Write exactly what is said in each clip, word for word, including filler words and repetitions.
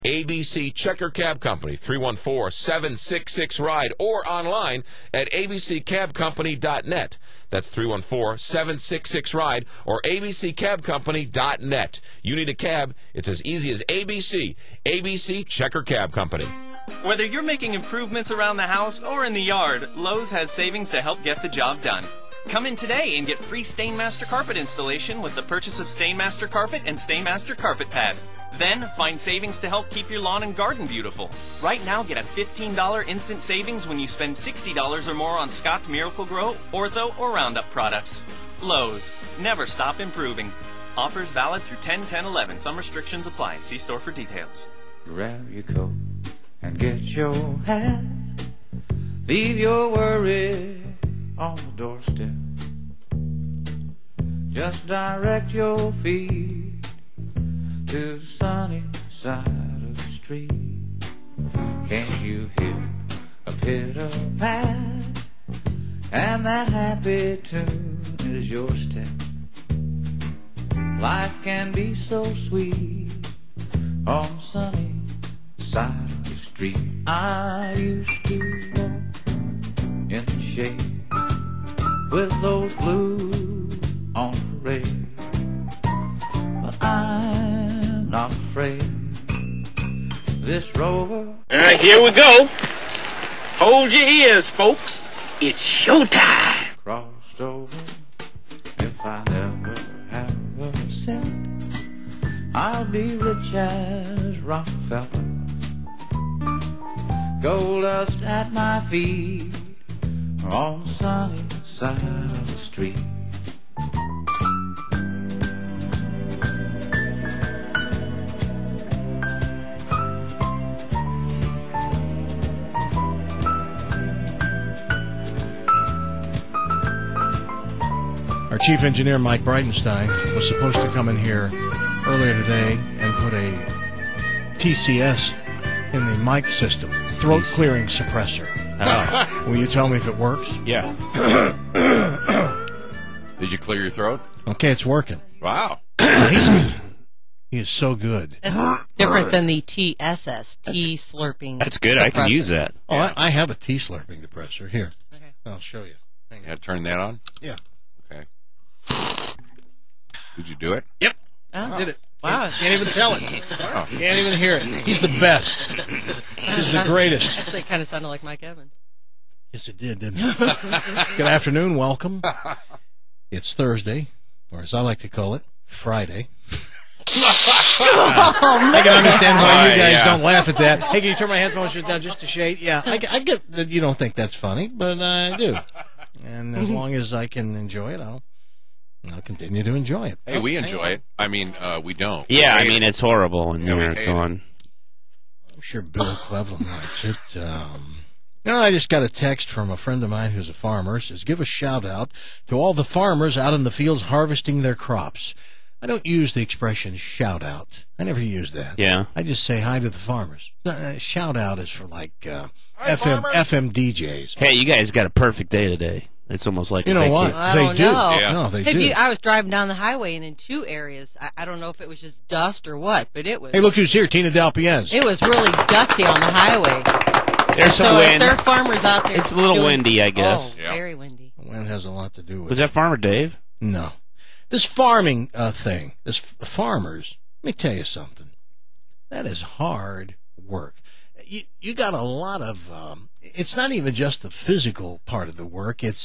A B C Checker Cab Company, three one four, seven six six, RIDE, or online at a b c cab company dot net. That's three one four, seven six six, RIDE or a b c cab company dot net. You need a cab, it's as easy as A B C. A B C Checker Cab Company. Whether you're making improvements around the house or in the yard, Lowe's has savings to help get the job done. Come in today and get free Stainmaster carpet installation with the purchase of Stainmaster carpet and Stainmaster carpet pad. Then, find savings to help keep your lawn and garden beautiful. Right now, get a fifteen dollars instant savings when you spend sixty dollars or more on Scott's Miracle-Gro, Ortho, or Roundup products. Lowe's. Never stop improving. Offers valid through ten ten eleven. Some restrictions apply. See store for details. Grab your coat and get your hat. Leave your worry on the doorstep. Just direct your feet to the sunny side of the street. Can't you hear a pitter-pat? And that happy tune is your step. Life can be so sweet on the sunny side of the street. I used to walk in the shade with those blues on parade, but I'm not afraid. This Rover. All right, here we go. Hold your ears, folks. It's showtime. Crossed over. If I never have a cent, I'll be rich as Rockefeller. Gold dust at my feet on the sunny side of the street. Our chief engineer, Mike Bridenstine, was supposed to come in here earlier today and put a T C S in the mic system, throat clearing suppressor. Oh. Will you tell me if it works? Yeah. Did you clear your throat? Okay, it's working. Wow. He's, he is so good. That's different than the T S S, tea slurping. That's good. I can use that. Oh, I, I have a tea slurping depressor. Here. Okay. I'll show you. You had to turn that on? Yeah. Okay. Did you do it? Yep. Oh. Did it. Wow. Can't even tell it. Oh. Can't even hear it. He's the best. He's the greatest. Actually, it kind of sounded like Mike Evans. Yes, it did, didn't it? Good afternoon. Welcome. It's Thursday, or as I like to call it, Friday. I can understand why you guys yeah. don't laugh at that. Hey, can you turn my headphones down just a shade? Yeah, I, I get that you don't think that's funny, but I do. And as long as I can enjoy it, I'll I'll continue to enjoy it. Hey, we enjoy it. I mean, uh, we don't. Yeah, I We mean, hate it's horrible when Yeah, we you're hate going. I'm sure Bill Cleveland likes it. Um, you know, I just got a text from a friend of mine who's a farmer. It says, give a shout-out to all the farmers out in the fields harvesting their crops. I don't use the expression shout-out. I never use that. Yeah. I just say hi to the farmers. Uh, shout-out is for, like, uh, Hi, F M, farmer. F M D Js. Hey, you guys got a perfect day today. It's almost like You a know what? vacation. I they don't do. know. Yeah. No, they Have do. you, I was driving down the highway, and in two areas, I, I don't know if it was just dust or what, but it was Hey, look who's here, Tina Dalpiez. it was really dusty on the highway. There's some So if wind. there are farmers out there, It's a little doing- windy, I guess. Oh, Yeah. very windy. Wind has a lot to do with Was it. that Farmer Dave? No. This farming uh, thing, this f- farmers, let me tell you something. That is hard work. You you got a lot of, um, it's not even just the physical part of the work. It's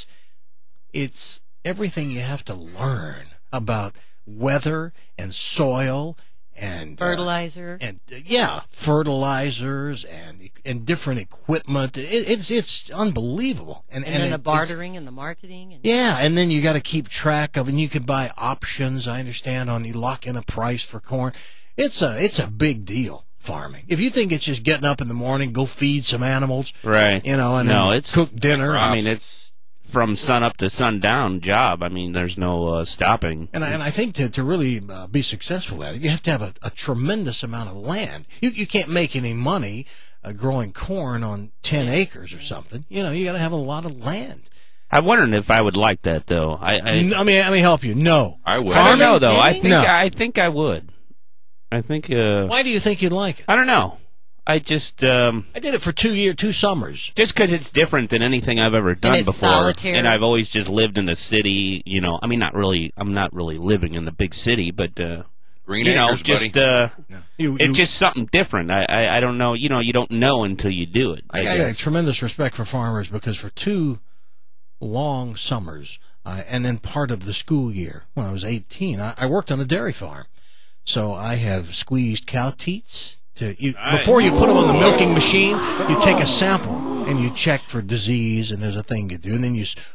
it's everything you have to learn about weather and soil and uh, Fertilizer. and uh, yeah, fertilizers and and different equipment. It, it's it's unbelievable. And and, and then it- the it's- bartering and the marketing. And yeah, and then you got to keep track of, and you can buy options. I understand on you lock in a price for corn. It's a it's a big deal farming. If you think it's just getting up in the morning, go feed some animals, Right. you know, and No, then it's- cook dinner. I mean, it's from sun up to sundown job. I mean, there's no uh, stopping. And I, and I think to, to really uh, be successful at it, you have to have a, a tremendous amount of land. You you can't make any money uh, growing corn on ten acres or something. You know, you got to have a lot of land. I'm wondering if I would like that, though. I, I, N- I mean, let me help you. No. I would. I don't know, though. I Farming? think No. I think I would. I think. Uh, Why do you think you'd like it? I don't know. I just. Um, I did it for two year, two summers. Just because it's different than anything I've ever done And it's before, solitary. and I've always just lived in the city. You know, I mean, not really. I'm not really living in the big city, but uh, Green you know, Acres, just buddy. uh, You, you, it's just something different. I, I I don't know. You know, you don't know until you do it. I, I got guess. tremendous respect for farmers because for two long summers uh, and then part of the school year when I was eighteen, I, I worked on a dairy farm. So I have squeezed cow teats. To, you, Nice. Before you put them on the milking machine, you take a sample and you check for disease, and there's a thing you do, and then you s-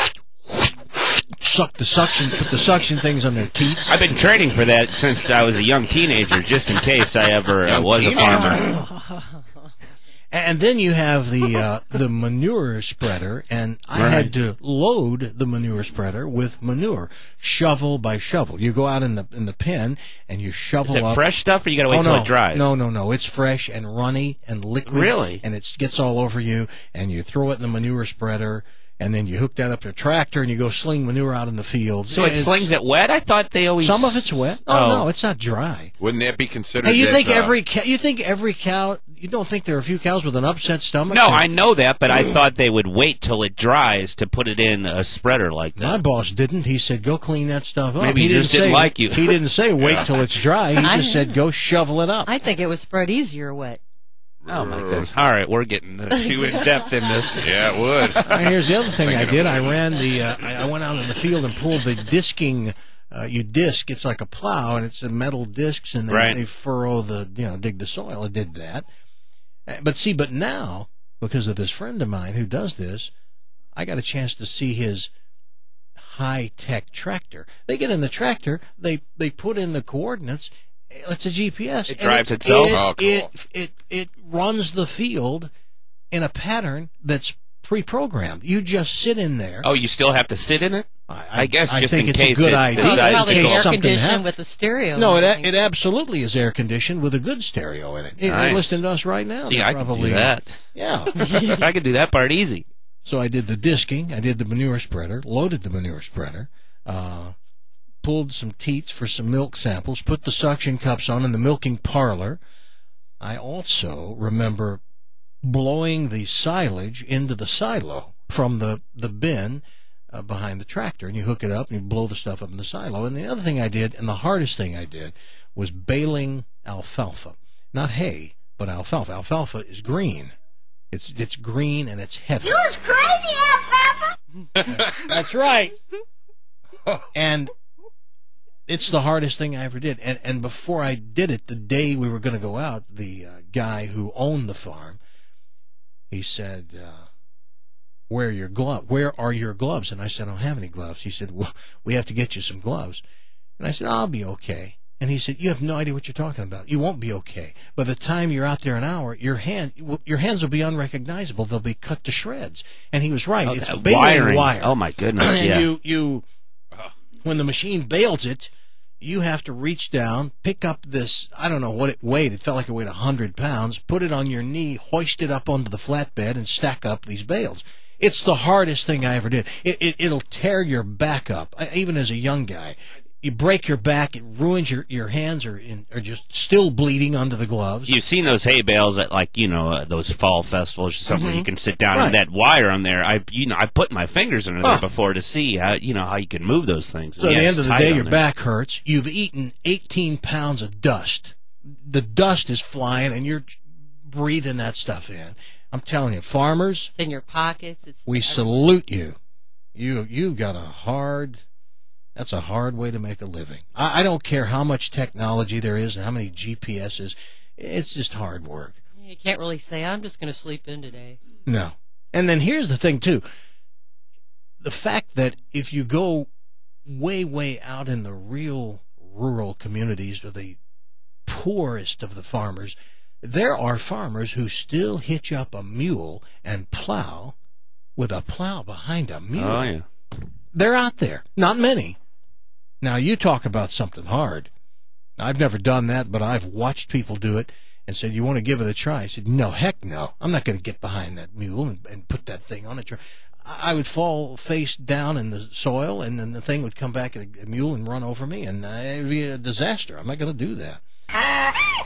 suck the suction, put the suction things on their teats. I've been training for that since I was a young teenager, just in case I ever uh, Young was a teenager. farmer. And then you have the uh, the manure spreader, and I Right. had to load the manure spreader with manure, shovel by shovel. You go out in the in the pen and you shovel Is it up. fresh stuff, or you got to wait oh, till no. it dries? No, no, no. It's fresh and runny and liquid. Really? And it gets all over you, and you throw it in the manure spreader, and then you hook that up to a tractor, and you go sling manure out in the field. So it It's- slings it wet? I thought they always. Some of it's wet. Oh, Oh. no, it's not dry. Wouldn't that be considered? Hey, you that, think uh, every cow, you think every cow? You don't think there are a few cows with an upset stomach? No, that- I know that, but I thought they would wait till it dries to put it in a spreader like My that. boss didn't. He said, "Go clean that stuff up." Maybe he he just didn't say, like you. He didn't say, "Wait till it's dry." He I- just said, "Go shovel it up." I think it was spread easier wet. Oh my goodness! All right, we're getting uh, too in depth in this. Yeah, it would. And here's the other thing I did. I ran the. Uh, I I went out in the field and pulled the disking. Uh, you disc. It's like a plow, and it's a metal discs, and they, Right. they furrow the, you know, dig the soil. I did that. Uh, But see, but now because of this friend of mine who does this, I got a chance to see his high-tech tractor. They get in the tractor, they they put in the coordinates. It's a G P S. It and drives itself? It, Oh, cool. it, it it runs the field in a pattern that's pre-programmed. You just sit in there. Oh, you still have to sit in it? I guess I just think in it's case a good it idea. Oh, it's decides probably to in go- case air something conditioned happened. with the stereo. No, and it everything. it absolutely is air conditioned with a good stereo in it. You're Nice. listening to us right now. See, They're I can probably, do that. Yeah. I could do that part easy. So I did the disking, I did the manure spreader, loaded the manure spreader, uh, pulled some teats for some milk samples, put the suction cups on in the milking parlor. I also remember blowing the silage into the silo from the, the bin uh, behind the tractor, and you hook it up and you blow the stuff up in the silo. And the other thing I did, and the hardest thing I did, was baling alfalfa. Not hay, but alfalfa. Alfalfa is green. It's it's green and it's heavy. You was crazy, alfalfa. That's right. And it's the hardest thing I ever did. And and before I did it, the day we were going to go out, the uh, guy who owned the farm, he said, uh, "Where are your glove? Where are your gloves?" And I said, "I don't have any gloves." He said, "Well, we have to get you some gloves." And I said, "I'll be okay." And he said, "You have no idea what you're talking about. You won't be okay. By the time you're out there an hour, your hand, your hands will be unrecognizable. They'll be cut to shreds." And he was right. Oh, it's that baling wiring. wire. Oh my goodness! And Yeah. you, you, when the machine bales it, you have to reach down, pick up this, I don't know what it weighed. It felt like it weighed one hundred pounds, put it on your knee, hoist it up onto the flatbed, and stack up these bales. It's the hardest thing I ever did. It, it, it'll tear your back up, I- even as a young guy. You break your back, it ruins your, your hands are, in, are just still bleeding under the gloves. You've seen those hay bales at, like, you know, uh, those fall festivals or something where you can sit down Right. and that wire on there. I, you know, I put my fingers under there Huh. before to see how, you know, how you can move those things. So at Yeah, the it's end of the tight day, on your there. back hurts. You've eaten eighteen pounds of dust. The dust is flying, and you're breathing that stuff in. I'm telling you, farmers, It's in your pockets. It's we salute you. You you've got a hard. That's a hard way to make a living. I, I don't care how much technology there is and how many G P S's. It's just hard work. You can't really say, I'm just going to sleep in today. No. And then here's the thing, too. The fact that if you go way, way out in the real rural communities or the poorest of the farmers, there are farmers who still hitch up a mule and plow with a plow behind a mule. Oh, yeah. They're out there. Not many. Now, you talk about something hard. I've never done that, but I've watched people do it and said, "You want to give it a try?" I said, "No, heck no. I'm not going to get behind that mule and, and put that thing on it." I would fall face down in the soil, and then the thing would come back at a mule and run over me, and uh, it would be a disaster. I'm not going to do that.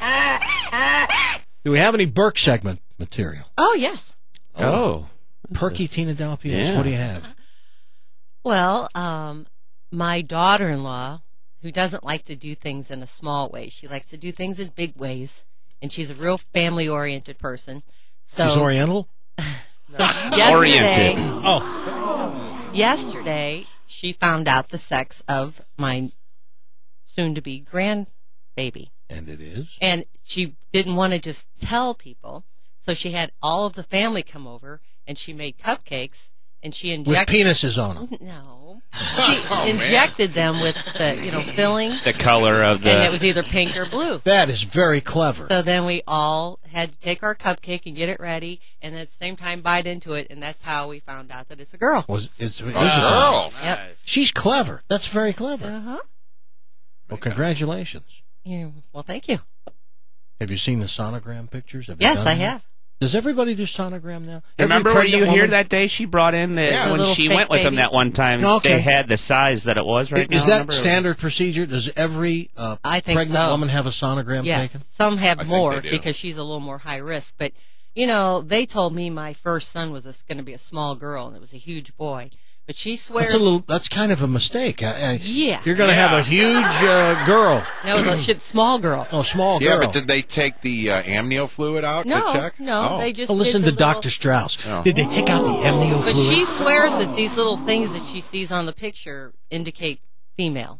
Do we have any Burke segment material? Oh, yes. Oh. Perky Tina Dow P S. Yeah. What do you have? Well, um, my daughter-in-law, who doesn't like to do things in a small way, she likes to do things in big ways, and she's a real family-oriented person. So, She's Oriental? so yesterday, Oriented. Oh. yesterday, she found out the sex of my soon-to-be grandbaby. And it is? And she didn't want to just tell people, so she had all of the family come over, and she made cupcakes, and she With injected... penises on them. No. She injected them with the, you know, filling, The color of the. and it was either pink or blue. That is very clever. So then we all had to take our cupcake and get it ready, and at the same time bite into it, and that's how we found out that it's a girl. Was it's it is a Girl. Yep. She's clever. That's very clever. Uh-huh. Well, congratulations. Yeah, well, thank you. Have you seen the sonogram pictures? Have you Yes, done I that? have. Does everybody do sonogram now? Every Remember were pregnant you here woman- that day she brought in the Yeah. The when little she fake went with them baby. that one time? Okay. They had the size that it was right now. Is that remember? standard procedure? Does every uh, I think pregnant so. woman have a sonogram Yes, taken? some have I think more they do. because she's a little more high risk. But, you know, they told me my first son was going to be a small girl, and it was a huge boy. But she swears... That's a little. That's kind of a mistake. I, I, Yeah. You're going to have a huge uh, girl. No, it was a shit, small girl. Oh, small girl. Yeah, but did they take the uh, amnio fluid out No, to check? no, Oh. they just Oh, listen did to the little- Doctor Strauss. Oh. Did they take out the amnio But fluid? she swears that these little things that she sees on the picture indicate female.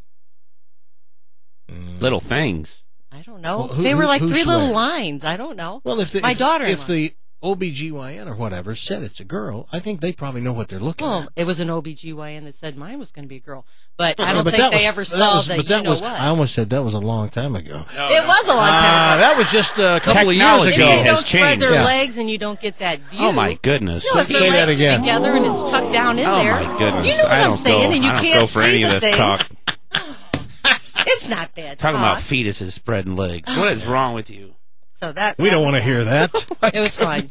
Little things. I don't know. Well, who- they were who- like who three little swears? lines. I don't know. Well, if the, my if, daughter, if the O B G Y N or whatever said it's a girl, I think they probably know what they're looking well, at. it was an O B G Y N that said mine was going to be a girl, but I Yeah, don't but think that they was- ever that saw was- the But that you know was. what. I almost said that was a long time ago. it was a long Uh, time ago. that was just a couple of years Technology ago. They has don't spread changed. their Yeah. legs, and you don't get that view. Oh my goodness. No, if their Say that legs are again. together and it's tucked down in Oh there. my goodness. You know what I I'm don't saying, go, and you I don't can't go for see any the of this thing. talk. It's not bad. Talking talk. about fetuses spreading legs. What is wrong with you? So that We that don't was want to hear that. It was fun.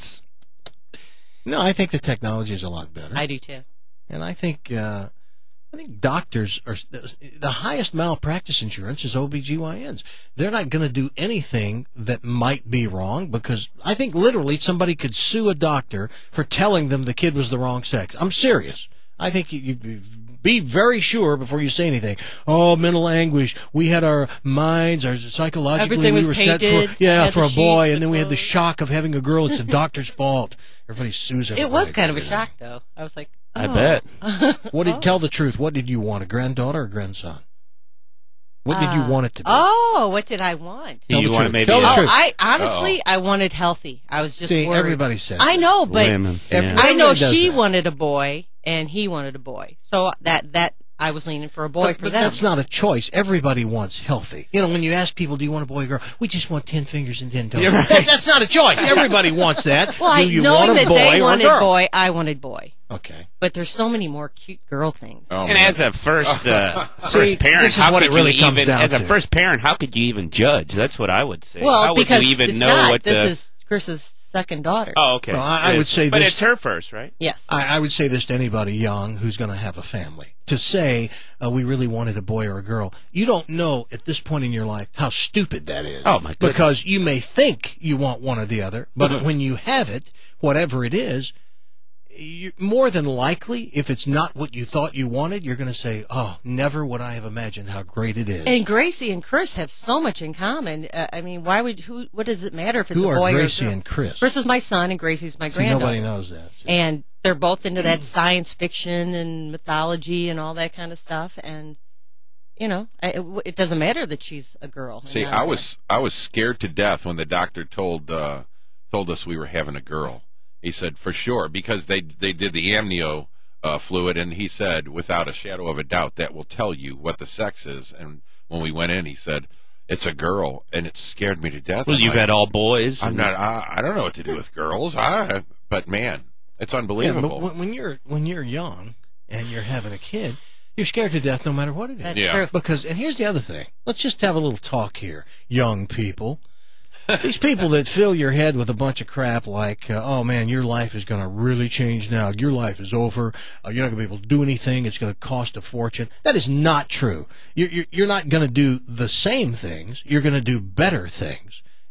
No, I think the technology is a lot better. I do too. And I think uh, I think doctors are the highest malpractice insurance is O B G Y Ns. They're not going to do anything that might be wrong because I think literally somebody could sue a doctor for telling them the kid was the wrong sex. I'm serious. I think you, you be very sure before you say anything. Oh, mental anguish. We had our minds, our psychologically Everything we was were set painted. for yeah Had for the a boy, sheets, and then the we had the clothes. shock of having a girl. It's the doctor's fault. Everybody sues everybody. It was kind of a shock, though. I was like, I oh. bet. What did tell the truth? What did you want? A granddaughter or grandson? What did you Uh, want it to be? Oh, what did I want? Do you the want truth. maybe Tell the a- Oh, truth. I honestly, I wanted healthy. I was just See, worried. everybody says I that. know, but Women. Every- Yeah. I know Everybody does she that. wanted a boy and he wanted a boy. So that that I was leaning for a boy But, for but them. that's not a choice. Everybody wants healthy. You know, when you ask people, do you want a boy or girl? We just want ten fingers and ten toes. You're right. That- that's not a choice. Everybody wants that. well, I, do you knowing want a that boy they or wanted girl? boy, I wanted boy. Okay. But there's so many more cute girl things. Oh, And man. as a first uh, See, first parent, this is how what could it really you comes even down as a to. first parent, how could you even judge? That's what I would say. Well, how would because you even it's know not. what this the is Chris's second daughter. Oh, okay. Well, I- I It would is. say But this- it's her first, right? Yes. I, I would say this to anybody young who's going to have a family. To say, uh, we really wanted a boy or a girl, you don't know at this point in your life how stupid that is. Oh, my goodness. Because you may think you want one or the other, but when you have it, whatever it is, you more than likely, if it's not what you thought you wanted, you're going to say, oh, never would I have imagined how great it is. And Gracie and Chris have so much in common. Uh, I mean, why would who? What does it matter if it's Who a are boy Gracie or a girl? and Chris? Chris is my son, and Gracie's my See, granddaughter. nobody knows that. See. And they're both into that science fiction and mythology and all that kind of stuff. And you know, it, it doesn't matter that she's a girl. and See, not a I boy. was I was scared to death when the doctor told uh, told us we were having a girl. He said for sure because they they did the amnio uh, fluid, and he said without a shadow of a doubt that will tell you what the sex is. And when we went in, he said it's a girl, and it scared me to death. Well, I'm you've like, had all boys. I'm and- not. I, I don't know what to do with girls. I, but man, it's Yeah, unbelievable. but when, when you're when you're young and you're having a kid, you're scared to death no matter what it is. That's Yeah. true. Because, and here's the other thing. Let's just have a little talk here, young people. These people that fill your head with a bunch of crap like, uh, oh man, your life is going to really change now. Your life is over. Uh, you're not going to be able to do anything. It's going to cost a fortune. That is not true. You're, you're, you're not going to do the same things. You're going to do better things.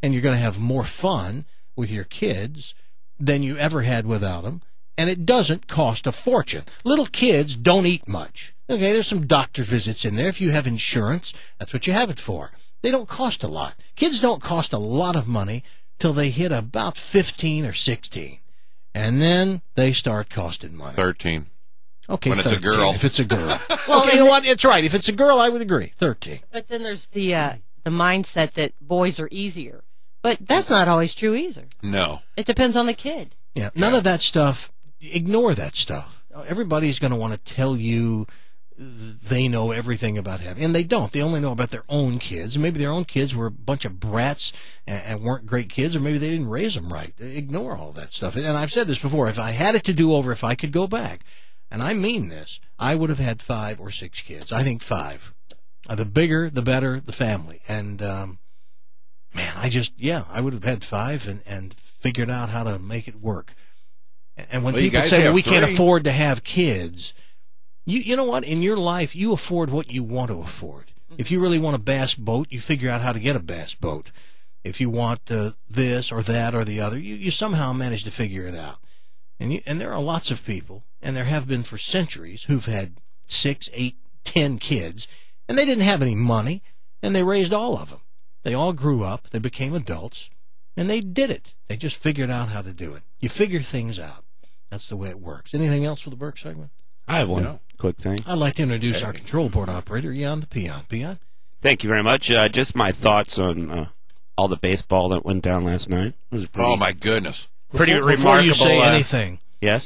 and you're going to have more fun with your kids than you ever had without them, and it doesn't cost a fortune. Little kids don't eat much. Okay, there's some doctor visits in there. If you have insurance, that's what you have it for. They don't cost a lot. Kids don't cost a lot of money till they hit about fifteen or sixteen, and then they start costing money. thirteen. Okay, when it's a girl. If it's a girl. Well, you know what? It's right. If it's a girl, I would agree. thirteen. But then there's the uh, the mindset that boys are easier. But that's not always true either. No. It depends on the kid. Yeah, none yeah. of that stuff. Ignore that stuff. Everybody's going to want to tell you they know everything about having, and they don't. They only know about their own kids. Maybe their own kids were a bunch of brats and, and weren't great kids, or maybe they didn't raise them right. Ignore all that stuff. And I've said this before. If I had it to do over, if I could go back, and I mean this, I would have had five or six kids. I think five. Uh, the bigger, the better the family. And, um, man, I just, yeah, I would have had five and, and figured out how to make it work. And when well, people say, well, we three. can't afford to have kids, you you know what? In your life, you afford what you want to afford. If you really want a bass boat, you figure out how to get a bass boat. If you want uh, this or that or the other, you, you somehow manage to figure it out. And you, and there are lots of people, and there have been for centuries, who've had six, eight, ten kids, and they didn't have any money, and they raised all of them. They all grew up, they became adults, and they did it. They just figured out how to do it. You figure things out. That's the way it works. Anything else for the Burke segment? I have one no. quick thing. I'd like to introduce hey. our control board operator, Jan the Peon. Peon? Thank you very much. Uh, just my thoughts on uh, all the baseball that went down last night. It was pretty, oh, my goodness. Pretty before, remarkable. Before you say uh, anything. Yes?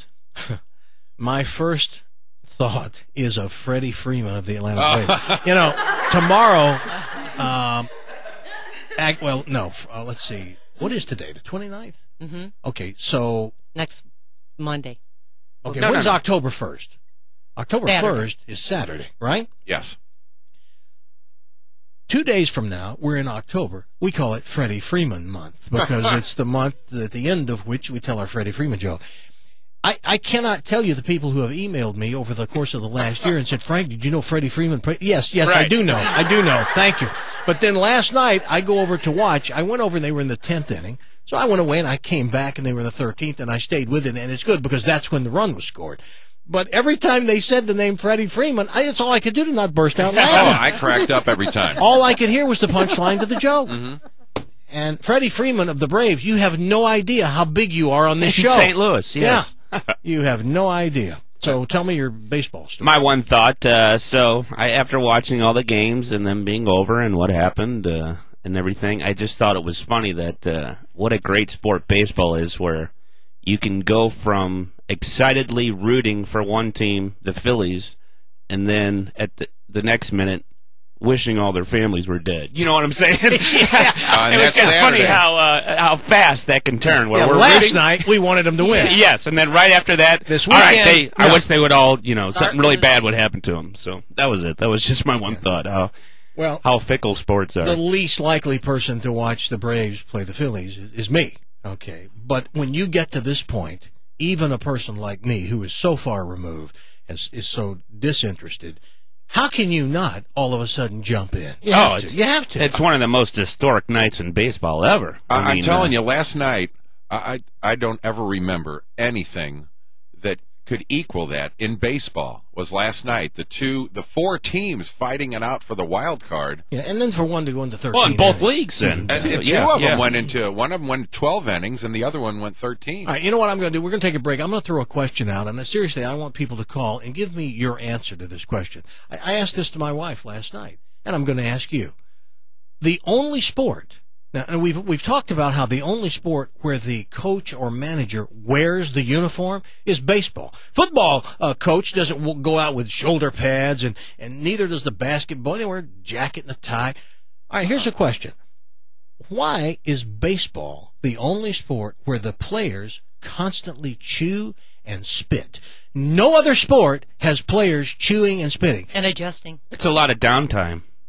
My first thought is of Freddie Freeman of the Atlanta Braves. You know, tomorrow, um, act, well, no, uh, let's see. What is today, the twenty-ninth? Mm-hmm. Okay, so. Next Monday. Okay, no, when's no, no. October first? October Saturday. first is Saturday, right? Yes. Two days from now, we're in October. We call it Freddie Freeman month because it's the month at the end of which we tell our Freddie Freeman joke. I, I cannot tell you the people who have emailed me over the course of the last year and said, Frank, did you know Freddie Freeman? Pra-? Yes, yes, right. I do know. I do know. Thank you. But then last night, I go over to watch. I went over and they were in the tenth inning. So I went away and I came back and they were the thirteenth and I stayed with it. And it's good because that's when the run was scored. But every time they said the name Freddie Freeman, I, that's all I could do to not burst out laughing. Oh, I cracked up every time. All I could hear was the punchline to the joke. Mm-hmm. And Freddie Freeman of the Braves, you have no idea how big you are on this show. Saint Louis, yes. Yeah. You have no idea. So tell me your baseball story. My one thought, uh, so I, after watching all the games and them being over and what happened uh, and everything, I just thought it was funny that uh, what a great sport baseball is, where you can go from excitedly rooting for one team, the Phillies, and then at the, the next minute wishing all their families were dead. You know what I'm saying? Yeah. Uh, it was kind of funny how uh, how fast that can turn. Where yeah, we're last rooting. night we wanted them to win. Yes, and then right after that, this all right, weekend, they, I no. wish they would all, you know, something really bad would happen to them. So that was it. That was just my one yeah. thought. How well, how fickle sports are. The least likely person to watch the Braves play the Phillies is, is me. Okay, but when you get to this point, even a person like me, who is so far removed, is, is so disinterested, how can you not all of a sudden jump in? You oh, have it's, to. You have to. It's one of the most historic nights in baseball ever. I, I I'm mean, telling uh, you, last night, I, I I don't ever remember anything that could equal that in baseball. Was last night the two, the four teams fighting it out for the wild card. Yeah, and then for one to go into thirteen. well, in both innings. leagues, then. And, and two yeah, of them yeah. went into one of them went twelve innings, and the other one went thirteen. All right, you know what I'm going to do? We're going to take a break. I'm going to throw a question out, and seriously, I want people to call and give me your answer to this question. I, I asked this to my wife last night, and I'm going to ask you. The only sport, now and we've we've talked about how the only sport where the coach or manager wears the uniform is baseball. Football uh, coach doesn't w- go out with shoulder pads, and, and neither does the basketball. They wear a jacket and a tie. All right, here's a question. Why is baseball the only sport where the players constantly chew and spit? No other sport has players chewing and spitting. And adjusting. It's a lot of downtime.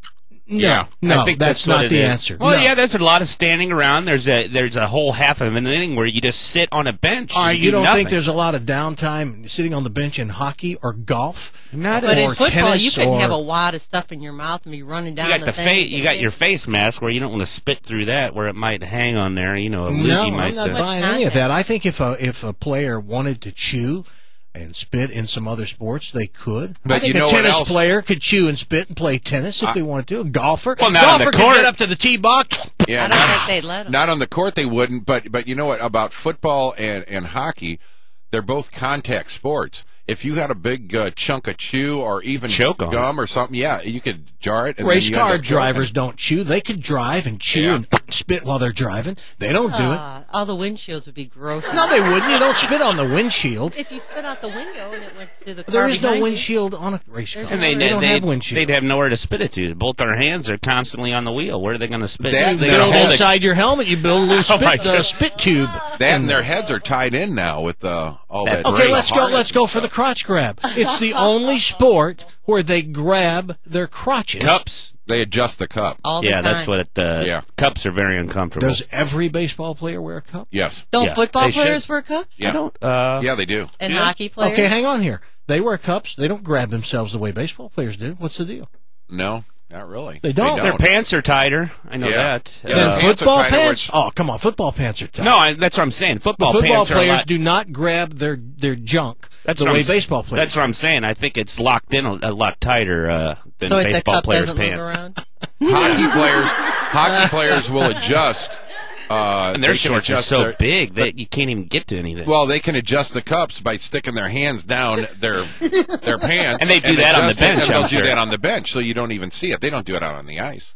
No, Yeah, no, I think that's, that's, what not it the is. answer. Well, No. yeah, there's a lot of standing around. There's a there's a whole half of an inning where you just sit on a bench. All right, and you do don't nothing. think there's a lot of downtime sitting on the bench in hockey or golf? Not But as- in or football, tennis you couldn't or- have a wad of stuff in your mouth and be running down You got the the thing. face. You got your face mask where you don't want to spit through that, where it might hang on there. You know, a No, loogie I'm might. not uh, buying any of that. I think if a if a player wanted to chew and spit in some other sports, they could. But I think you know a what tennis else? player could chew and spit and play tennis if I- they wanted to. A golfer, Well, not on golfer the could court. get up to the tee box. Yeah, I don't not, think they'd let 'em. not on the court they wouldn't, but but you know what about football and, and hockey? They're both contact sports. If you had a big uh, chunk of chew or even Choke on gum or something, yeah, you could jar it. And Race then you end car up choking. drivers don't chew. They could drive and chew Yeah. and spit while they're driving. They don't do it. Uh, all the windshields would be gross. No, they wouldn't. You don't spit on the windshield. If you spit out the window and it went to the car There is no behind you. windshield on a race car. And they, they don't they'd, have windshield. They'd have nowhere to spit it to. Both their hands are constantly on the wheel. Where are they going to spit? That- they that- gotta build hold it. inside your helmet. You build a little Oh, my spit, uh, God. spit tube. That and their heads are tied in now with uh, all that. Okay, great let's go. harness Let's and go for the stuff. crotch grab. It's the only sport where they grab their crotches. Cups. They adjust the cup. All the Yeah, time. that's what it. Uh, Yeah. Cups are very uncomfortable. Does every baseball player wear a cup? Yes. Don't Yeah, football they should. players wear cups? Yeah. I don't. Uh, Yeah, they do. And Yeah. hockey players? Okay, hang on here. They wear cups. They don't grab themselves the way baseball players do. What's the deal? No, not really. They don't. Their pants are tighter. I know Yeah. that. Yeah, Then their Uh, pants are football tighter, pants? which- Oh, come on. Football pants are tight. no, I, that's what I'm saying. Football, football pants are a players lot- do not grab their, their junk That's the what way I'm s- baseball players That's what I'm saying. I think it's locked in a, a lot tighter uh, than So if the baseball cup players' doesn't pants. move around? Hockey players, hockey players will adjust. Uh, And their they can shorts are adjust so their- big that you can't even get to anything. Well, they can adjust the cups by sticking their hands down their their pants, And they do that on the adjust it, bench, and they'll I'm do sure. that on the bench, so you don't even see it. They don't do it out on the ice.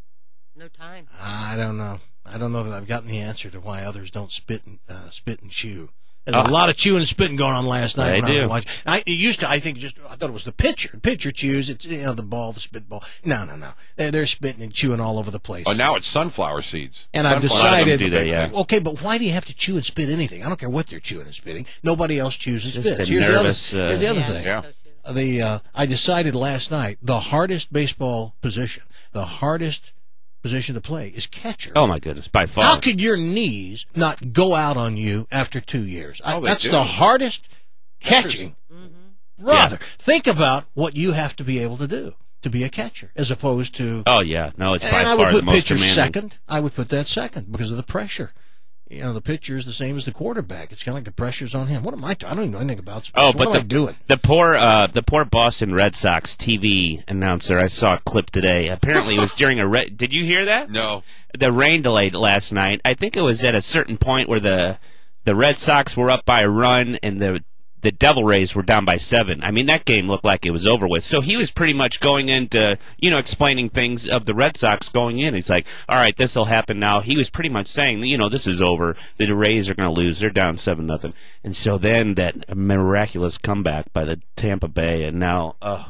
No time. I don't know. I don't know that I've gotten the answer to why others don't spit and uh, spit and chew. There's Oh. a lot of chewing and spitting going on last night. They when I do. was watching. I it used to. I think just. I thought it was the pitcher. The pitcher chews. It's you know the ball, the spitball. No, no, no. They're, they're spitting and chewing all over the place. Oh, now it's sunflower seeds. And I've Sunflower decided. seeds do that, yeah. Okay, but why do you have to chew and spit anything? I don't care what they're chewing and spitting. Nobody else chews and Just spits. a Here's nervous, the other, uh, here's the other Yeah, thing. Yeah. so too. The uh, I decided last night the hardest baseball position, the hardest position to play is catcher. oh my goodness, by far. How could your knees not go out on you after two years? I- Oh, they that's do. the hardest catching. Mm-hmm. Rather, think about what you have to be able to do to be a catcher, as opposed to. oh yeah, no, it's and by I far would the put most pitcher demanding. second. I would put that second because of the pressure. You know, the pitcher is the same as the quarterback. It's kind of like the pressure's on him. What am I? T- I don't even know anything about sports. Oh, what but am the I doing? the poor uh, the poor Boston Red Sox T V announcer. I saw a clip today. Apparently, it was during a. Re- Did you hear that? No. The rain delayed last night. I think it was at a certain point where the the Red Sox were up by a run and the the Devil Rays were down by seven. I mean, that game looked like it was over with. So he was pretty much going into, you know, explaining things of the Red Sox going in. He's like, all right, this will happen now. He was pretty much saying, you know, this is over. The Rays are going to lose. They're down seven nothing. And so then that miraculous comeback by the Tampa Bay, and now, uh,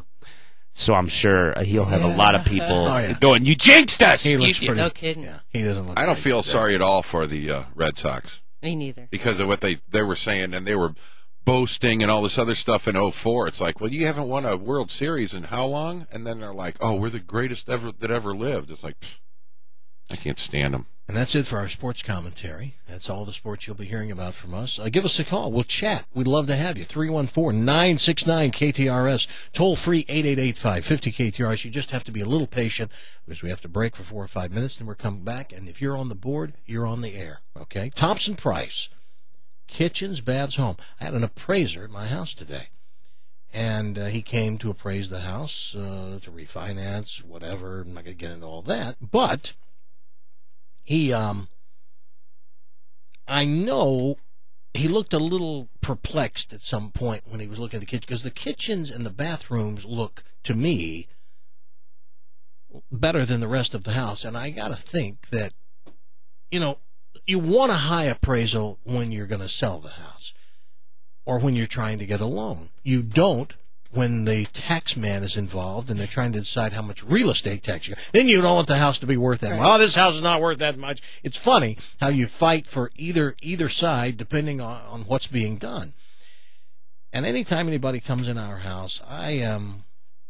so I'm sure he'll have a lot of people Oh, yeah. going, you jinxed us! He You- looks you- pretty. No kidding. Yeah, he doesn't look. I don't great. feel sorry at all for the uh, Red Sox Me neither. because of what they, they were saying, and they were boasting and all this other stuff in oh four. It's like, well, you haven't won a World Series in how long? And then they're like, oh, we're the greatest ever that ever lived. It's like, pfft, I can't stand them. And that's it for our sports commentary. That's all the sports you'll be hearing about from us. Uh, give us a call. We'll chat. We'd love to have you. three one four, nine six nine, K T R S. Toll free eight eight eight, five five zero, K T R S. You just have to be a little patient because we have to break for four or five minutes, and we're coming back. And if you're on the board, you're on the air. Okay? Thompson Price. Kitchens, baths, home. I had an appraiser at my house today. And uh, he came to appraise the house, uh, to refinance, whatever. I'm not going to get into all that. But he, um, I know he looked a little perplexed at some point when he was looking at the kitchen, because the kitchens and the bathrooms look, to me, better than the rest of the house. And I got to think that, you know, you want a high appraisal when you're going to sell the house or when you're trying to get a loan. You don't when the tax man is involved and they're trying to decide how much real estate tax you then you don't want the house to be worth that much. Oh, this house is not worth that much. It's funny how you fight for either either side depending on, on what's being done. And anytime anybody comes in our house, I um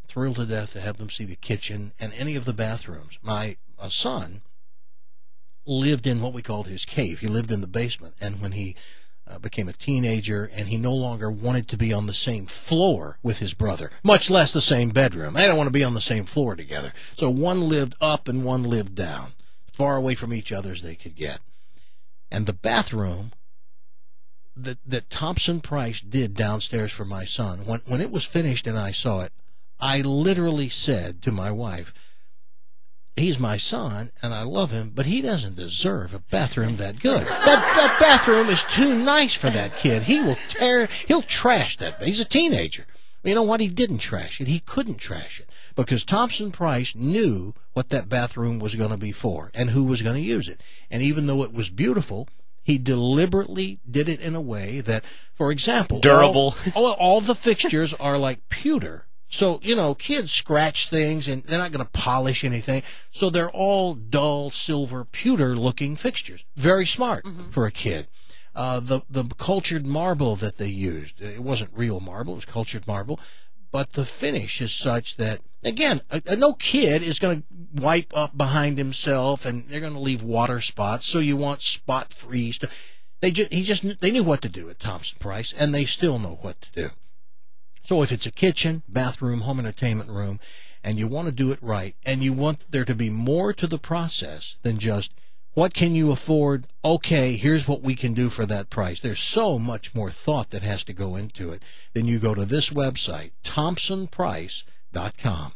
thrilled to death to have them see the kitchen and any of the bathrooms. My uh, son lived in what we called his cave. He lived in the basement, and when he uh, became a teenager and he no longer wanted to be on the same floor with his brother, much less the same bedroom. They don't want to be on the same floor together. So one lived up and one lived down, far away from each other as they could get. And the bathroom that that Thompson Price did downstairs for my son, when when it was finished and I saw it, I literally said to my wife, he's my son and I love him, but he doesn't deserve a bathroom that good. That that bathroom is too nice for that kid. He will tear, he'll trash that. He's a teenager. You know what? He didn't trash it. He couldn't trash it because Thompson Price knew what that bathroom was going to be for and who was going to use it. And even though it was beautiful, he deliberately did it in a way that, for example, durable. All, all, all the fixtures are like pewter. So, you know, kids scratch things and they're not going to polish anything. So they're all dull silver pewter looking fixtures. Very smart mm-hmm. for a kid. Uh, the, the cultured marble that they used, it wasn't real marble, it was cultured marble. But the finish is such that, again, a, a, no kid is going to wipe up behind himself and they're going to leave water spots. So you want spot-free stuff. They just, he just, they knew what to do at Thompson Price, and they still know what to do. So if it's a kitchen, bathroom, home entertainment room, and you want to do it right, and you want there to be more to the process than just, what can you afford? Okay, here's what we can do for that price. There's so much more thought that has to go into it. Then you go to this website, thompson price dot com.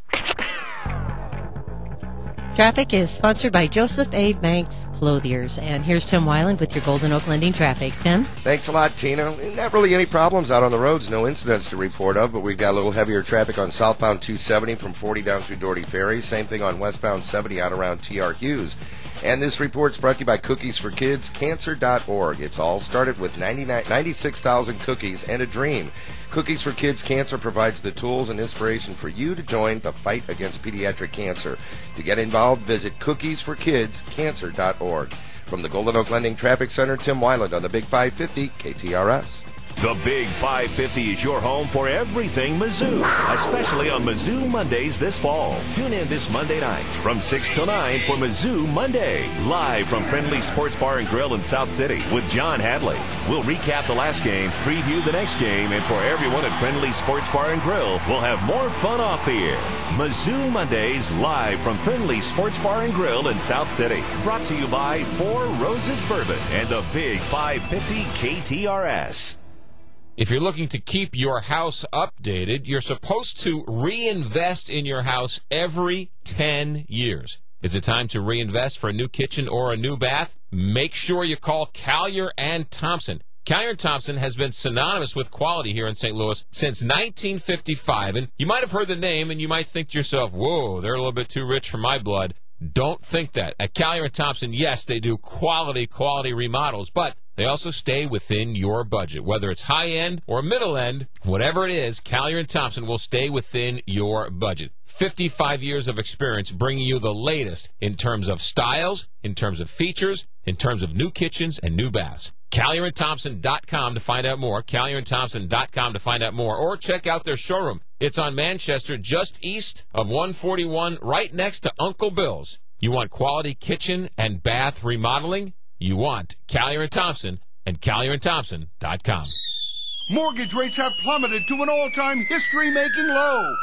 Traffic is sponsored by Joseph A. Banks Clothiers. And here's Tim Weiland with your Golden Oak Lending traffic. Tim? Thanks a lot, Tina. Not really any problems out on the roads. No incidents to report of, but we've got a little heavier traffic on southbound two seventy from forty down through Doherty Ferry. Same thing on westbound seventy out around T R Hughes. And this report's brought to you by Cookies for Kids, cancer dot org. It's all started with ninety-six thousand cookies and a dream. Cookies for Kids Cancer provides the tools and inspiration for you to join the fight against pediatric cancer. To get involved, visit cookies for kids cancer dot org. From the Golden Oak Lending Traffic Center, Tim Weiland on the Big five fifty K T R S. The Big five fifty is your home for everything Mizzou, especially on Mizzou Mondays this fall. Tune in this Monday night from six till nine for Mizzou Monday, live from Friendly Sports Bar and Grill in South City with John Hadley. We'll recap the last game, preview the next game, and for everyone at Friendly Sports Bar and Grill, we'll have more fun off the air. Mizzou Mondays, live from Friendly Sports Bar and Grill in South City. Brought to you by Four Roses Bourbon and the Big five fifty K T R S. If you're looking to keep your house updated, you're supposed to reinvest in your house every ten years. Is it time to reinvest for a new kitchen or a new bath? Make sure you call Collier and Thompson. Collier and Thompson has been synonymous with quality here in Saint Louis since nineteen fifty-five. And you might have heard the name and you might think to yourself, whoa, they're a little bit too rich for my blood. Don't think that. At Collier and Thompson, yes, they do quality, quality remodels, but they also stay within your budget. Whether it's high-end or middle-end, whatever it is, Collier and Thompson will stay within your budget. fifty-five years of experience bringing you the latest in terms of styles, in terms of features, in terms of new kitchens and new baths. Collier and Thompson dot com to find out more. Collier and Thompson dot com to find out more. Or check out their showroom. It's on Manchester, just east of one forty-one, right next to Uncle Bill's. You want quality kitchen and bath remodeling? You want Collier and Thompson and Collier and Thompson dot com. Mortgage rates have plummeted to an all-time history-making low.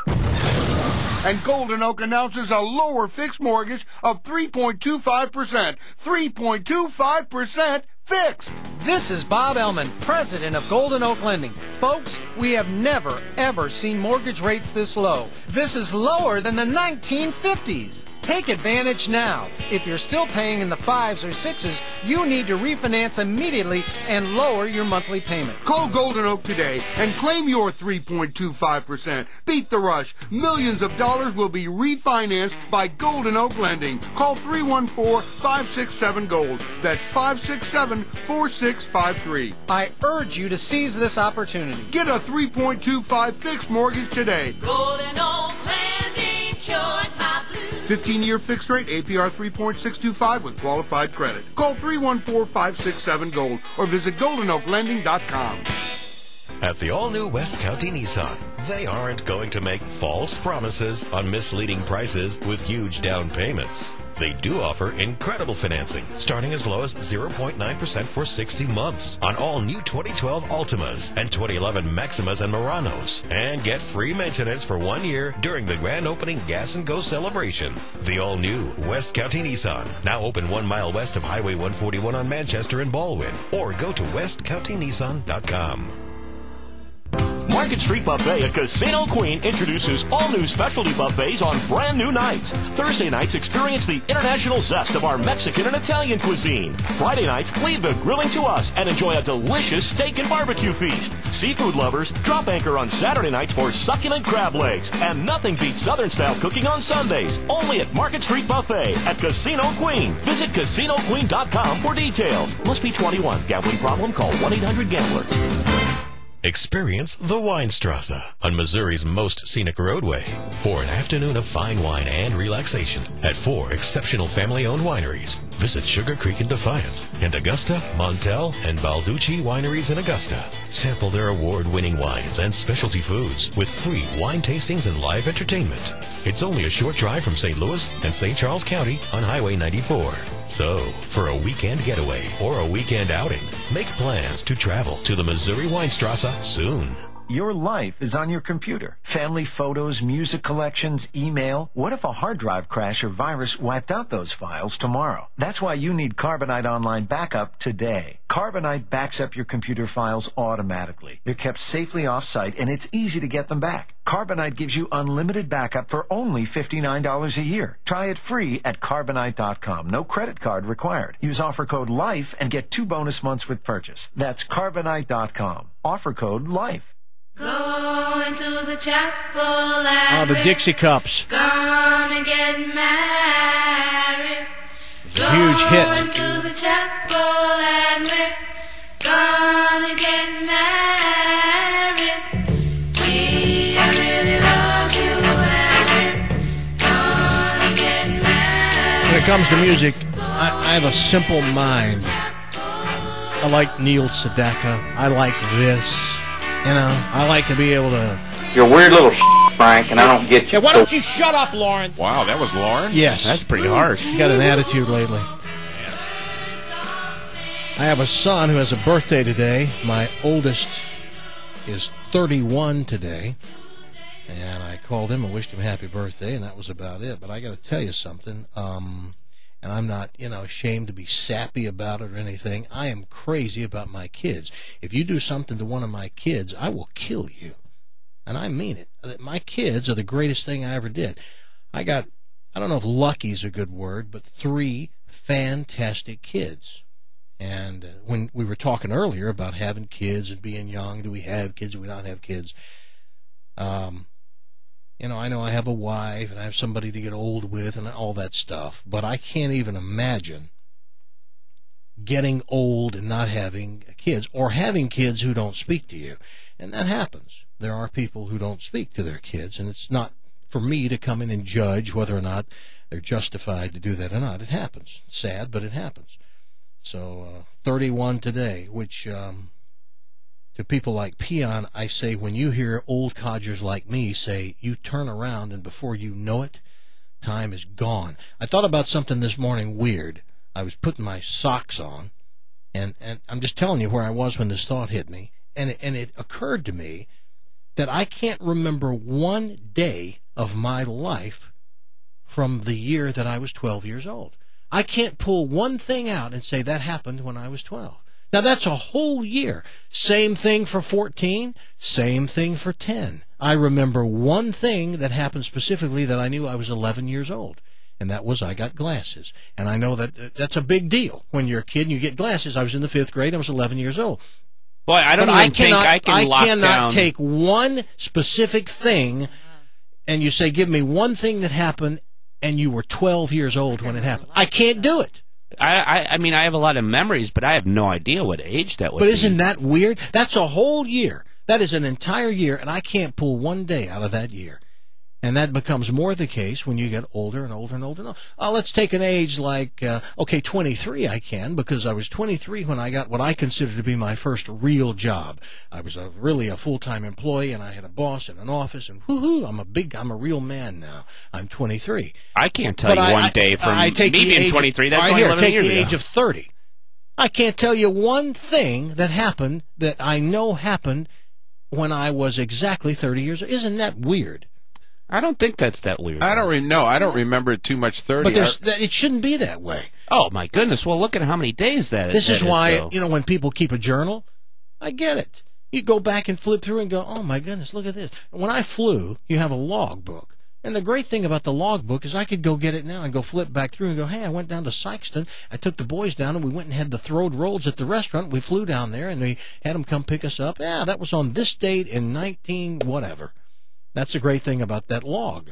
And Golden Oak announces a lower fixed mortgage of three point two five percent. three point two five percent fixed. This is Bob Ellman, president of Golden Oak Lending. Folks, we have never, ever seen mortgage rates this low. This is lower than the nineteen fifties. Take advantage now. If you're still paying in the fives or sixes, you need to refinance immediately and lower your monthly payment. Call Golden Oak today and claim your three point two five percent. Beat the rush. Millions of dollars will be refinanced by Golden Oak Lending. Call three one four, five six seven, GOLD. That's five six seven, four six five three. I urge you to seize this opportunity. Get a three point two five fixed mortgage today. Golden Oak Lending, short my blues. fifteen-year fixed rate, A P R three point six two five with qualified credit. Call three one four, five six seven, GOLD or visit golden oak lending dot com. at the all-new West County Nissan. They aren't going to make false promises on misleading prices with huge down payments. They do offer incredible financing, starting as low as zero point nine percent for sixty months on all new twenty twelve Altimas and twenty eleven Maximas and Muranos. And get free maintenance for one year during the grand opening Gas and Go celebration. The all-new West County Nissan, now open one mile west of Highway one forty-one on Manchester and Baldwin. Or go to west county nissan dot com. Market Street Buffet at Casino Queen introduces all new specialty buffets on brand new nights. Thursday nights, experience the international zest of our Mexican and Italian cuisine. Friday nights, leave the grilling to us and enjoy a delicious steak and barbecue feast. Seafood lovers, drop anchor on Saturday nights for succulent crab legs. And nothing beats Southern-style cooking on Sundays. Only at Market Street Buffet at Casino Queen. Visit casino queen dot com for details. Must be twenty-one. Gambling problem? Call one eight hundred gambler. Experience the Weinstrasse on Missouri's most scenic roadway for an afternoon of fine wine and relaxation at four exceptional family-owned wineries. Visit Sugar Creek in Defiance and Augusta, Montel, and Balducci wineries in Augusta. Sample their award-winning wines and specialty foods with free wine tastings and live entertainment. It's only a short drive from Saint Louis and Saint Charles County on Highway ninety-four. So, for a weekend getaway or a weekend outing, make plans to travel to the Missouri Weinstrasse soon. Your life is on your computer. Family photos, music collections, email. What if a hard drive crash or virus wiped out those files tomorrow? That's why you need Carbonite Online Backup today. Carbonite backs up your computer files automatically. They're kept safely off-site, and it's easy to get them back. Carbonite gives you unlimited backup for only fifty-nine dollars a year. Try it free at carbonite dot com. No credit card required. Use offer code LIFE and get two bonus months with purchase. That's carbonite dot com. Offer code LIFE. Going to the chapel and Oh, the Dixie Cups. gonna get married. It's a huge hit. Going to the chapel and we're gonna get married. We I really love you and we're gonna get married. When it comes to music, I, I have a simple mind. I like Neil Sedaka. I like this. You know, I like to be able to... You're a weird little shit, Frank, and I don't get you. Yeah, why don't you shut up, Lauren? Wow, that was Lauren? Yes. That's pretty harsh. She's got an attitude lately. I have a son who has a birthday today. My oldest is thirty-one today. And I called him and wished him happy birthday, and that was about it. But I got to tell you something. Um... And I'm not, you know, ashamed to be sappy about it or anything. I am crazy about my kids. If you do something to one of my kids, I will kill you. And I mean it. My kids are the greatest thing I ever did. I got, I don't know if lucky is a good word, but three fantastic kids. And uh, when we were talking earlier about having kids and being young, do we have kids, do we not have kids? Um... You know, I know I have a wife and I have somebody to get old with and all that stuff, but I can't even imagine getting old and not having kids or having kids who don't speak to you. And that happens. There are people who don't speak to their kids, and it's not for me to come in and judge whether or not they're justified to do that or not. It happens. It's sad, but it happens. So, uh, thirty-one today, which... Um, To people like Peon, I say, when you hear old codgers like me say, you turn around and before you know it, time is gone. I thought about something this morning weird. I was putting my socks on, and, and I'm just telling you where I was when this thought hit me, and it, and it occurred to me that I can't remember one day of my life from the year that I was twelve years old. I can't pull one thing out and say that happened when I was twelve. Now, that's a whole year. Same thing for fourteen, same thing for ten. I remember one thing that happened specifically that I knew I was eleven years old, and that was I got glasses. And I know that that's a big deal. When you're a kid and you get glasses, I was in the fifth grade, I was eleven years old. Boy, I don't but even I cannot, think I can I lock cannot down... take one specific thing, and you say, give me one thing that happened, and you were twelve years old when it happened. I can't do it. I, I, I mean, I have a lot of memories, but I have no idea what age that would But be. isn't that weird? That's a whole year. That is an entire year, and I can't pull one day out of that year. And that becomes more the case when you get older and older and older. No, uh, let's take an age like, uh, okay, twenty-three I can, because I was twenty-three when I got what I consider to be my first real job. I was a, really a full-time employee, and I had a boss and an office, and whoo-hoo, I'm a big, I'm a real man now. I'm twenty-three. I can't tell But you I- one I- day from I take me the being age- twenty-three. That's all right, only here, eleven take years the ago. age of thirty. I can't tell you one thing that happened that I know happened when I was exactly thirty years old. Isn't that weird? I don't think that's that weird. I don't re- no, I don't remember it too much. Thirty, But there's, I- that, it shouldn't be that way. Oh my goodness! Well, look at how many days that. This that is why, though. you know, when people keep a journal, I get it. You go back and flip through and go, oh my goodness, look at this. When I flew, you have a log book. And the great thing about the log book is I could go get it now and go flip back through and go, hey, I went down to Sykeston. I took the boys down and we went and had the throwed rolls at the restaurant. We flew down there and we had them come pick us up. Yeah, that was on this date in nineteen whatever. That's the great thing about that log.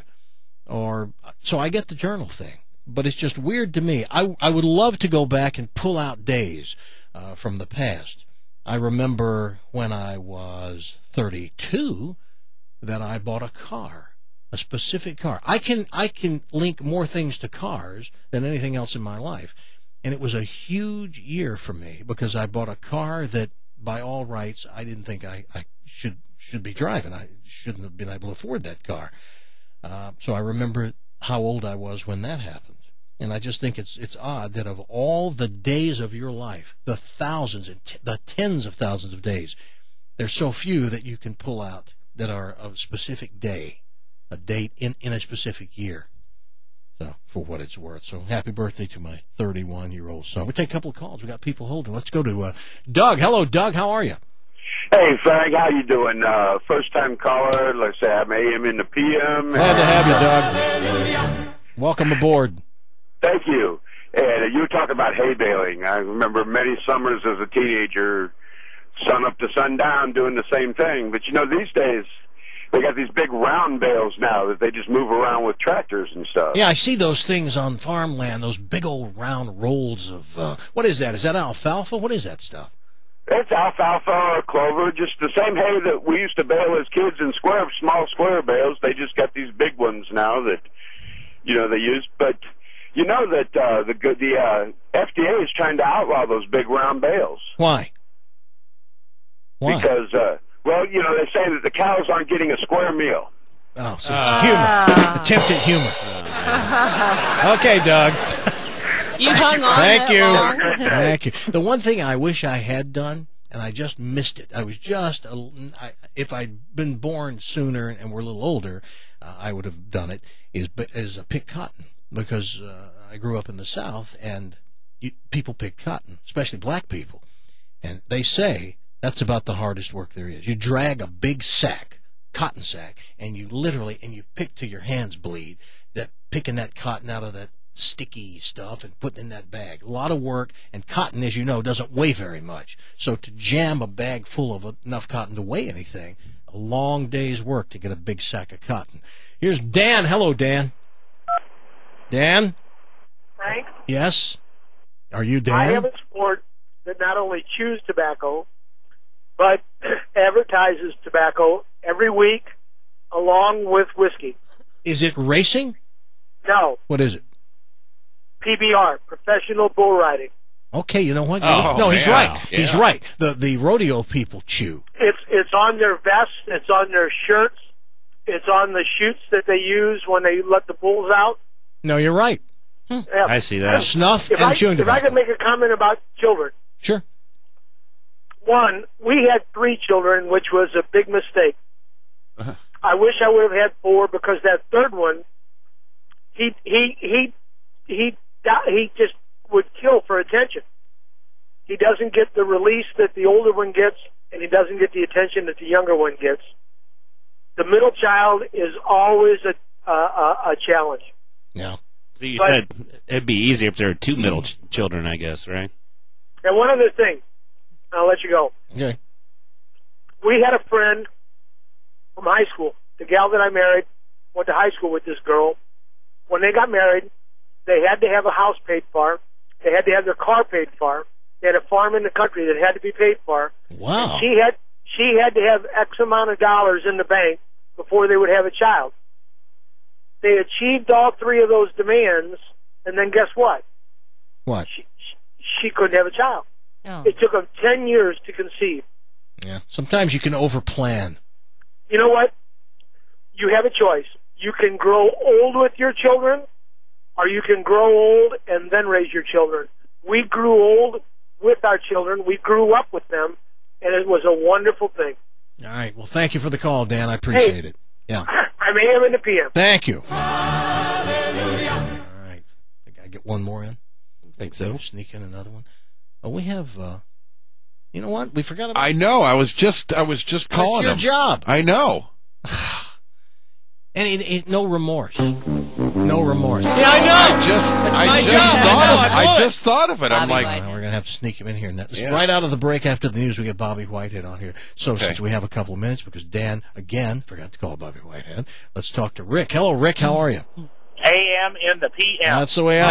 Or so I get the journal thing. But it's just weird to me. I, I would love to go back and pull out days uh, from the past. I remember when I was thirty-two that I bought a car, a specific car. I can I can link more things to cars than anything else in my life. And it was a huge year for me because I bought a car that, by all rights, I didn't think I, I should should be driving. I shouldn't have been able to afford that car. Uh, so I remember how old I was when that happened. And I just think it's it's odd that of all the days of your life, the thousands and t- the tens of thousands of days, there's so few that you can pull out that are a specific day, a date in, in a specific year. So, for what it's worth. So, happy birthday to my thirty-one-year-old son. We'll take a couple of calls. We got people holding. Let's go to uh, Doug. Hello, Doug. How are you? Hey, Frank, how you doing? Uh, first-time caller. Let's say I'm A M in the P M. Glad to have you, Doug. Welcome aboard. Thank you. And you were talking about hay baling. I remember many summers as a teenager, sun up to sundown, doing the same thing. But, you know, these days, they got these big round bales now that they just move around with tractors and stuff. Yeah, I see those things on farmland, those big old round rolls of, uh, what is that? Is that alfalfa? What is that stuff? It's alfalfa or clover, just the same hay that we used to bale as kids in square, small square bales. They just got these big ones now that, you know, they use. But you know that uh, the the uh, F D A is trying to outlaw those big round bales. Why? Why? Because, uh, well, you know, they say that the cows aren't getting a square meal. Oh, so it's humor. Attempted humor. Okay, Doug. You hung on Thank that you. long? Thank you. The one thing I wish I had done, and I just missed it. I was just, a, I, if I'd been born sooner and were a little older, uh, I would have done it, is, is uh, pick cotton. Because uh, I grew up in the South, and you, people pick cotton, especially black people. And they say that's about the hardest work there is. You drag a big sack, cotton sack, and you literally, and you pick till your hands bleed, that picking that cotton out of that sticky stuff and putting it in that bag. A lot of work, and cotton, as you know, doesn't weigh very much. So to jam a bag full of enough cotton to weigh anything, a long day's work to get a big sack of cotton. Here's Dan. Hello, Dan. Dan? Frank? Yes? Are you Dan? I have a sport that not only chews tobacco, but advertises tobacco every week along with whiskey. Is it racing? No, What is it? P B R, professional bull riding. Okay, you know what? Oh, no, he's yeah, right. He's yeah. right. The the rodeo people chew. It's it's on their vests, it's on their shirts, it's on the chutes that they use when they let the bulls out. No, you're right. Yeah. I see that. Snuff If and I, chewing if I tobacco. could make a comment about children. Sure. One, we had three children, which was a big mistake. Uh-huh. I wish I would have had four because that third one, he he he he he just would kill for attention. He doesn't get the release that the older one gets, and he doesn't get the attention that the younger one gets. The middle child is always a a, a, a challenge. Yeah. So you But- said it'd be easier if there were two middle ch- children, I guess, right? And one other thing, I'll let you go. Okay. We had a friend from high school. The gal that I married went to high school with this girl. When they got married, they had to have a house paid for. They had to have their car paid for. They had a farm in the country that had to be paid for. Wow. And she had she had to have X amount of dollars in the bank before they would have a child. They achieved all three of those demands, and then guess what? What? She, she, she couldn't have a child. Oh. It took them ten years to conceive. Yeah. Sometimes you can overplan. You know what? You have a choice. You can grow old with your children, or you can grow old and then raise your children. We grew old with our children. We grew up with them, and it was a wonderful thing. All right. Well, thank you for the call, Dan. I appreciate Hey. it. Yeah. I'm A M in the P M. Thank you. All right. Think I get one more in? I think so. Sneak in another one. Oh, we have, uh, you know what? We forgot about I know. I was just I was just calling your him. job. I know. And it, it, no remorse. No remorse. Yeah, I know. I just That's I my just job. thought I know, of I I, know it. just thought of it. I'm like, Well, we're going to have to sneak him in here. Now, Yeah. Right out of the break after the news, we get Bobby Whitehead on here. So Okay. since we have a couple of minutes, because Dan, again, forgot to call Bobby Whitehead, let's talk to Rick. Hello, Rick. How are you? A M in the P M. That's the way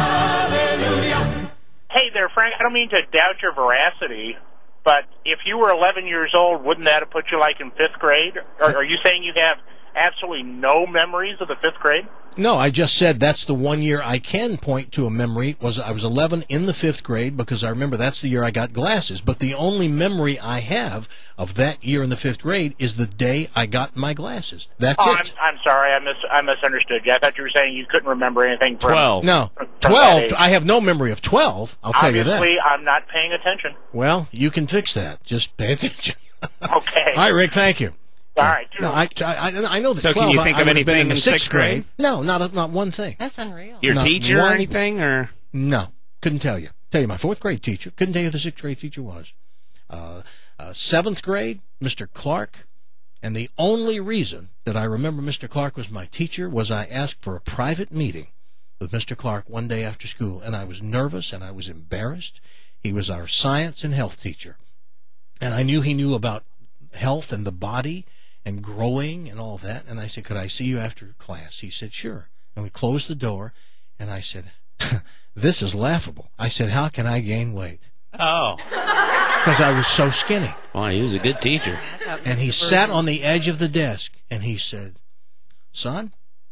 I'd be. Hey there, Frank. I don't mean to doubt your veracity, but if you were eleven years old, wouldn't that have put you like in fifth grade? Or are you saying you have absolutely no memories of the fifth grade? No, I just said that's the one year I can point to a memory. Was I was eleven in the fifth grade, because I remember that's the year I got glasses. But the only memory I have of that year in the fifth grade is the day I got my glasses. That's oh, it. I'm, I'm sorry. I mis I misunderstood you. I thought you were saying you couldn't remember anything from Twelve. No, from that twelve. age. I have no memory of twelve. I'll tell you that. Obviously, I'm not paying attention. Well, you can fix that. Just pay attention. Okay. All right, Rick. Thank you. All right. No, I, I, I know that So can twelve, you think I, of I would have been anything in the in sixth sixth grade? grade? No, not a, not one thing. That's unreal. Your Not teacher or one- anything, or No, couldn't tell you. Tell you my fourth grade teacher. Couldn't tell you who the sixth grade teacher was. Uh, uh, seventh grade, Mister Clark. And the only reason that I remember Mister Clark was my teacher was I asked for a private meeting with Mister Clark one day after school, and I was nervous and I was embarrassed. He was our science and health teacher, and I knew he knew about health and the body and growing and all that. And I said, could I see you after class? He said, sure. And we closed the door, and I said, this is laughable. I said, how can I gain weight? oh, Because I was so skinny. well, he was a good teacher. And he sat on the edge of the desk, and he said, son,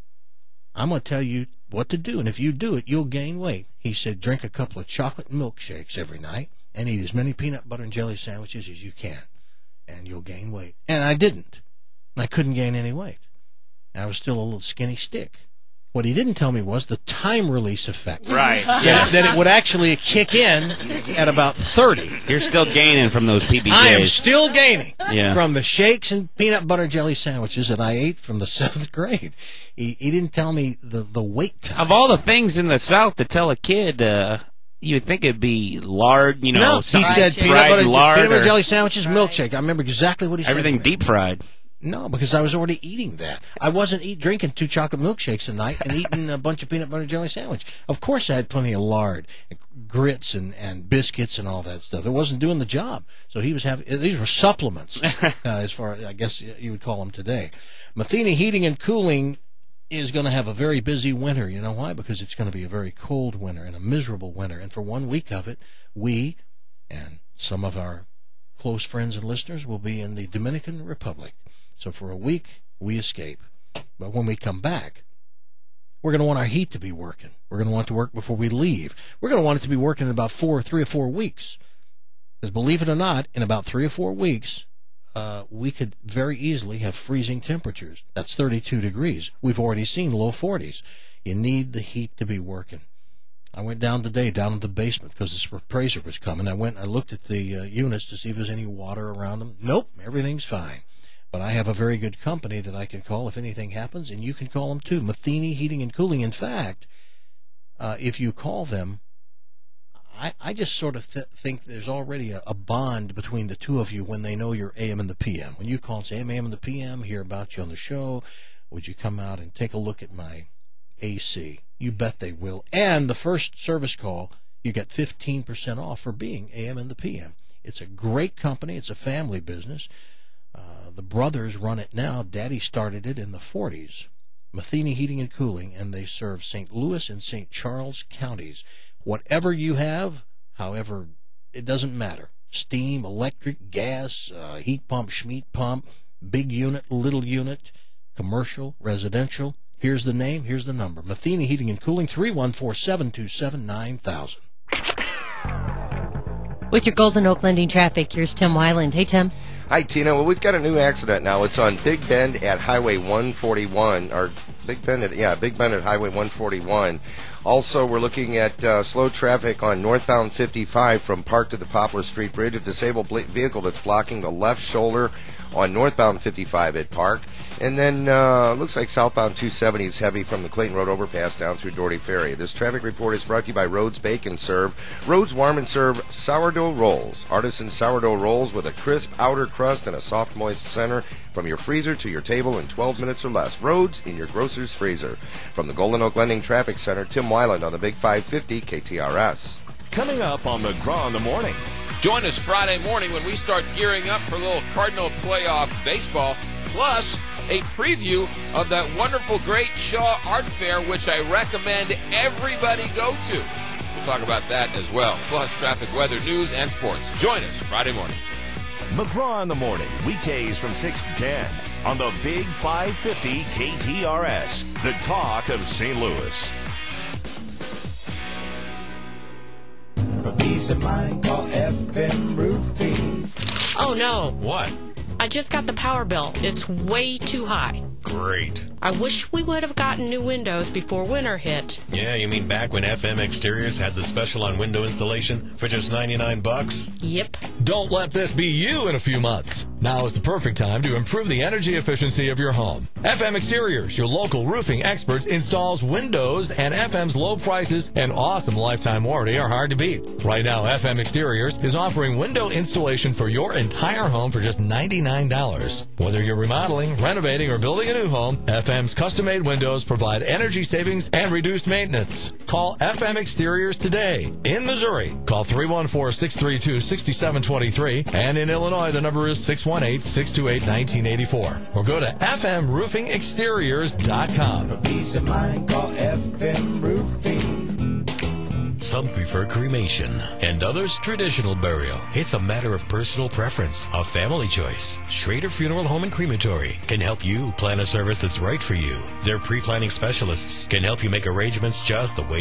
I'm going to tell you what to do, and if you do it, you'll gain weight. He said, drink a couple of chocolate milkshakes every night and eat as many peanut butter and jelly sandwiches as you can, and you'll gain weight. And I didn't. I couldn't gain any weight. I was still a little skinny stick. What he didn't tell me was the time release effect. Right. That, that it would actually kick in at about thirty. You're still gaining from those P B Js. I am still gaining Yeah. from the shakes and peanut butter jelly sandwiches that I ate from the seventh grade. He, he didn't tell me the, the weight time. Of all the things in the South to tell a kid, uh, you would think it'd be lard, you know, no, he something said peanut fried butter, lard, peanut butter or jelly sandwiches, milkshake. I remember exactly what he said. everything to me. deep fried. No, because I was already eating that. I wasn't eat, drinking two chocolate milkshakes a night and eating a bunch of peanut butter jelly sandwich. Of course I had plenty of lard, and grits, and, and biscuits and all that stuff. It wasn't doing the job. So he was having, these were supplements, uh, as far as I guess you would call them today. Matheny Heating and Cooling is going to have a very busy winter. You know why? Because it's going to be a very cold winter and a miserable winter. And for one week of it, we and some of our close friends and listeners will be in the Dominican Republic. So for a week, we escape. But when we come back, we're going to want our heat to be working. We're going to want it to work before we leave. We're going to want it to be working in about four, three or four weeks. Because believe it or not, in about three or four weeks, uh, we could very easily have freezing temperatures. That's thirty-two degrees. We've already seen low forties. You need the heat to be working. I went down today, down in the basement, because this appraiser was coming. I went, I looked at the uh, units to see if there's any water around them. Nope, everything's fine. But I have a very good company that I can call if anything happens, and you can call them too. Matheny Heating and Cooling. In fact, uh, if you call them, I, I just sort of th- think there's already a, a bond between the two of you when they know you're A M and the P M. When you call and say, I'm A M and the P M, hear about you on the show, would you come out and take a look at my A C? You bet they will. And the first service call, you get fifteen percent off for being A M and the P M. It's a great company. It's a family business. Uh, the brothers run it now. Daddy started it in the forties. Matheny Heating and Cooling, and they serve Saint Louis and Saint Charles counties. Whatever you have, however, it doesn't matter. Steam, electric, gas, uh, heat pump, Schmidt pump, big unit, little unit, commercial, residential, Here's the name, here's the number. Matheny Heating and Cooling, three one four, seven two seven, nine thousand. With your Golden Oak Lending traffic, here's Tim Weiland. Hey, Tim. Hi, Tina. Well, we've got a new accident now. It's on Big Bend at Highway one forty-one, or Big Bend at, yeah, Big Bend at Highway one forty-one. Also, we're looking at uh, slow traffic on northbound fifty-five from Park to the Poplar Street Bridge. A disabled bl- vehicle that's blocking the left shoulder on northbound fifty-five at Park. And then uh looks like southbound two seventy is heavy from the Clayton Road overpass down through Doherty Ferry. This traffic report is brought to you by Rhodes Bake and Serve. Rhodes Warm and Serve sourdough rolls. Artisan sourdough rolls with a crisp outer crust and a soft, moist center. From your freezer to your table in twelve minutes or less. Rhodes in your grocer's freezer. From the Golden Oak Lending Traffic Center, Tim Weiland on the Big five fifty K T R S. Coming up on McGraw in the Morning. Join us Friday morning when we start gearing up for a little Cardinal playoff baseball, plus a preview of that wonderful, great Shaw Art Fair, which I recommend everybody go to. We'll talk about that as well, plus traffic, weather, news, and sports. Join us Friday morning. McGraw in the Morning, weekdays from six to ten on the Big five fifty K T R S, the talk of Saint Louis. For peace of mind, call F M Roofing. Oh, no. What? I just got the power bill. It's way too high. Great. I wish we would have gotten new windows before winter hit. Yeah, you mean back when F M Exteriors had the special on window installation for just ninety-nine bucks? Yep. Don't let this be you in a few months. Now is the perfect time to improve the energy efficiency of your home. F M Exteriors, your local roofing experts, installs windows, and F M's low prices and awesome lifetime warranty are hard to beat. Right now, F M Exteriors is offering window installation for your entire home for just ninety-nine dollars. Whether you're remodeling, renovating, or building a new home, F M's custom-made windows provide energy savings and reduced maintenance. Call F M Exteriors today. In Missouri, call three one four, six three two, six seven two three, and in Illinois, the number is six one eight, six two eight, one nine eight four. Or go to f m roofing exteriors dot com. For peace of mind, call F M Roofing. Some prefer cremation, and others traditional burial. It's a matter of personal preference, a family choice. Schrader Funeral Home and Crematory can help you plan a service that's right for you. Their pre-planning specialists can help you make arrangements just the way